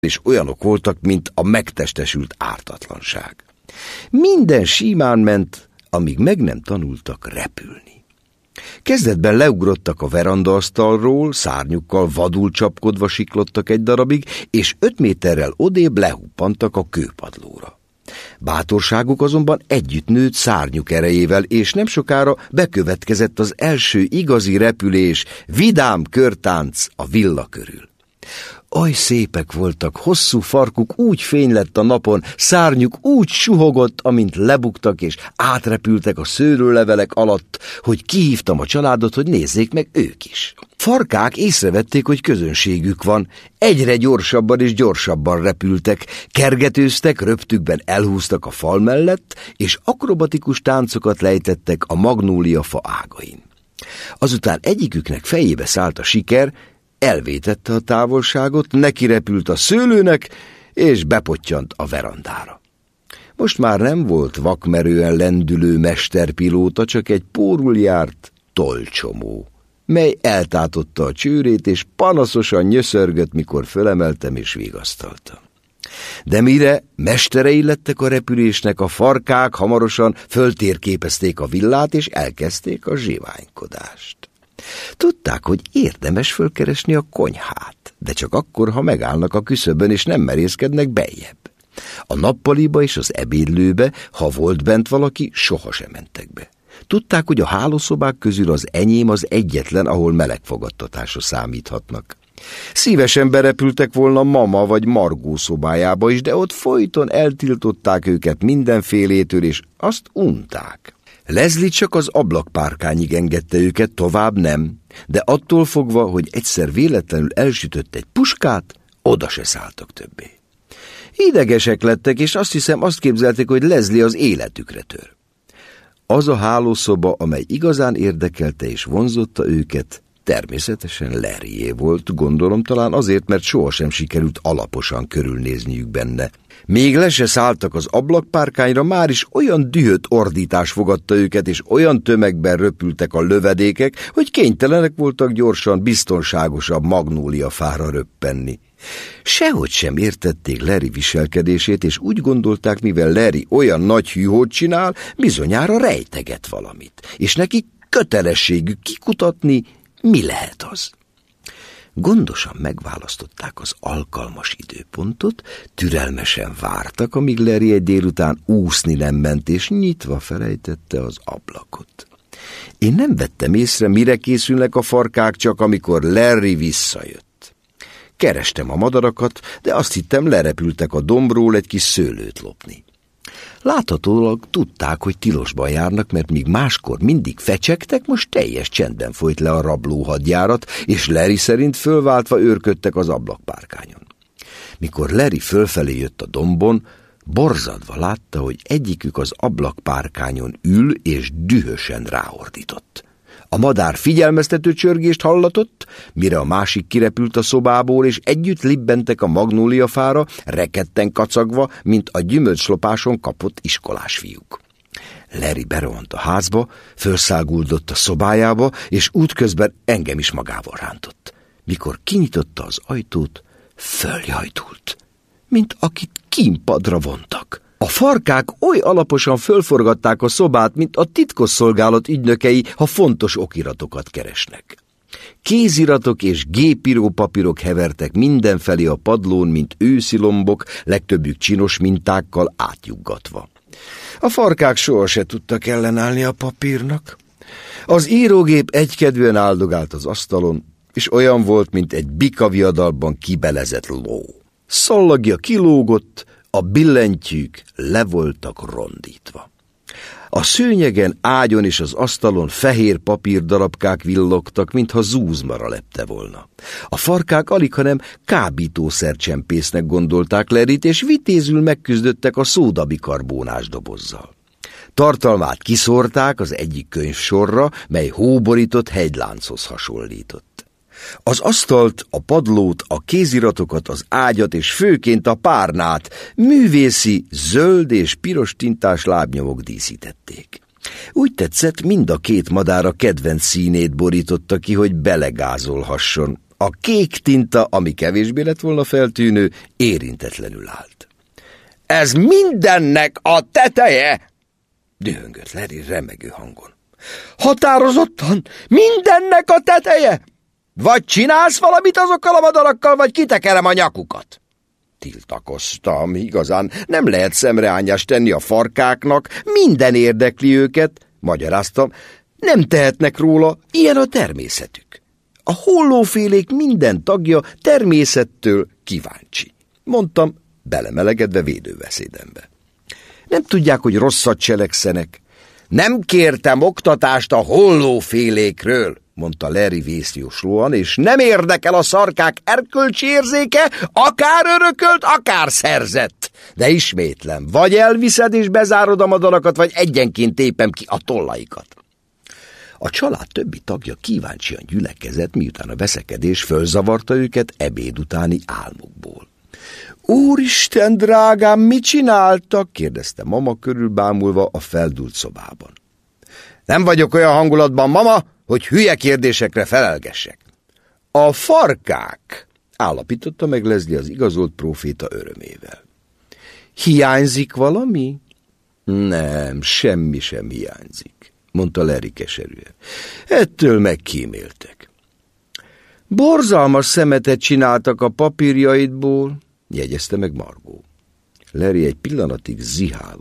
és olyanok voltak, mint a megtestesült ártatlanság. Minden símán ment, amíg meg nem tanultak repülni. Kezdetben leugrottak a verandaasztalról, szárnyukkal vadul csapkodva siklottak egy darabig, és 5 méterrel odébb lehuppantak a kőpadlóra. Bátorságuk azonban együtt nőtt szárnyuk erejével, és nem sokára bekövetkezett az első igazi repülés, vidám körtánc a villa körül. Oly szépek voltak, hosszú farkuk úgy fény lett a napon, szárnyuk úgy suhogott, amint lebuktak és átrepültek a szőlőlevelek alatt, hogy kihívtam a családot, hogy nézzék meg ők is. Farkák észrevették, hogy közönségük van, egyre gyorsabban és gyorsabban repültek, kergetőztek, röptükben elhúztak a fal mellett, és akrobatikus táncokat lejtettek a magnóliafa ágain. Azután egyiküknek fejébe szállt a siker, elvétette a távolságot, nekirepült a szőlőnek, és bepottyant a verandára. Most már nem volt vakmerően lendülő mesterpilóta, csak egy pórul járt tollcsomó, mely eltátotta a csőrét, és panaszosan nyöszörgött, mikor fölemeltem és vigasztaltam. De mire mesterei lettek a repülésnek, a farkák hamarosan föltérképezték a villát, és elkezdték a zsiványkodást. Tudták, hogy érdemes fölkeresni a konyhát, de csak akkor, ha megállnak a küszöbön, és nem merészkednek beljebb. A nappaliba és az ebédlőbe, ha volt bent valaki, sohasem mentek be. Tudták, hogy a hálószobák közül az enyém az egyetlen, ahol melegfogadtatásra számíthatnak. Szívesen berepültek volna Mama vagy Margó szobájába is, de ott folyton eltiltották őket mindenfélétől, és azt unták. Leslie csak az ablakpárkányig engedte őket, tovább nem, de attól fogva, hogy egyszer véletlenül elsütött egy puskát, oda se szálltak többé. Idegesek lettek, és azt hiszem azt képzelték, hogy Leslie az életükre tör. Az a hálószoba, amely igazán érdekelte és vonzotta őket, természetesen Larryé volt, gondolom talán azért, mert sohasem sikerült alaposan körülnézniük benne. Még le se szálltak az ablakpárkányra, már is olyan dühött ordítás fogadta őket, és olyan tömegben röpültek a lövedékek, hogy kénytelenek voltak gyorsan, biztonságosabb magnóliafára röppenni. Sehogy sem értették Larry viselkedését, és úgy gondolták, mivel Larry olyan nagy hűhót csinál, bizonyára rejteget valamit, és nekik kötelességük kikutatni, mi lehet az. Gondosan megválasztották az alkalmas időpontot, türelmesen vártak, amíg Larry egy délután úszni nem ment, és nyitva felejtette az ablakot. Én nem vettem észre, mire készülnek a farkák, csak amikor Larry visszajött. Kerestem a madarakat, de azt hittem, lerepültek a dombról egy kis szőlőt lopni. Láthatólag tudták, hogy tilosban járnak, mert míg máskor mindig fecsegtek, most teljes csendben folyt le a rablóhadjárat, és Larry szerint fölváltva őrködtek az ablakpárkányon. Mikor Larry fölfelé jött a dombon, borzadva látta, hogy egyikük az ablakpárkányon ül, és dühösen ráordított. A madár figyelmeztető csörgést hallatott, mire a másik kirepült a szobából, és együtt libbentek a magnóliafára, rekedten kacagva, mint a gyümölcslopáson kapott iskolás fiúk. Larry berohant a házba, felszáguldott a szobájába, és útközben engem is magával rántott. Mikor kinyitotta az ajtót, följajtult, mint akit kínpadra vontak. A farkák oly alaposan fölforgatták a szobát, mint a titkosszolgálat ügynökei, ha fontos okiratokat keresnek. Kéziratok és gépírópapírok hevertek mindenfelé a padlón, mint őszi lombok, legtöbbjük csinos mintákkal átjuggatva. A farkák soha se tudtak ellenállni a papírnak. Az írógép egykedvűen áldogált az asztalon, és olyan volt, mint egy bikaviadalban kibelezett ló. Szallagja kilógott, a billentyűk le voltak rondítva. A szőnyegen, ágyon és az asztalon fehér papírdarabkák villogtak, mintha zúzmara lepte volna. A farkák alighanem kábítószercsempésznek gondolták Larryt, és vitézül megküzdöttek a szódabikarbónás dobozzal. Tartalmát kiszórták az egyik könyvsorra, mely hóborított hegylánchoz hasonlított. Az asztalt, a padlót, a kéziratokat, az ágyat és főként a párnát művészi, zöld és piros tintás lábnyomok díszítették. Úgy tetszett, mind a két madár a kedvenc színét borította ki, hogy belegázolhasson, A kék tinta, ami kevésbé lett volna feltűnő, érintetlenül állt. Ez mindennek a teteje! Dühöngött Larry remegő hangon. Határozottan mindennek a teteje! Vagy csinálsz valamit azokkal a madarakkal, vagy kitekerem a nyakukat. Tiltakoztam, igazán nem lehet szemreányást tenni a farkáknak, minden érdekli őket, magyaráztam, nem tehetnek róla, ilyen a természetük. A hollófélék minden tagja természettől kíváncsi, mondtam, belemelegedve védőbeszédembe. Nem tudják, hogy rosszat cselekszenek. Nem kértem oktatást a hollófélékről, mondta Larry vészjóslóan, és nem érdekel a szarkák erkölcsi érzéke, akár örökölt, akár szerzett. De ismétlem, vagy elviszed és bezárod a madarakat, vagy egyenként tépem ki a tollaikat. A család többi tagja kíváncsian gyülekezett, miután a veszekedés fölzavarta őket ebéd utáni álmukból. Úristen, drágám, mit csináltak? kérdezte mama körülbámulva a feldúlt szobában. Nem vagyok olyan hangulatban, mama, hogy hülye kérdésekre felelgessek. A farkák, állapította meg Leslie az igazolt próféta örömével. Hiányzik valami? Nem, semmi sem hiányzik, mondta Larry keserűen. Ettől megkíméltek. Borzalmas szemetet csináltak a papírjaidból, jegyezte meg Margó. Larry egy pillanatig zihálva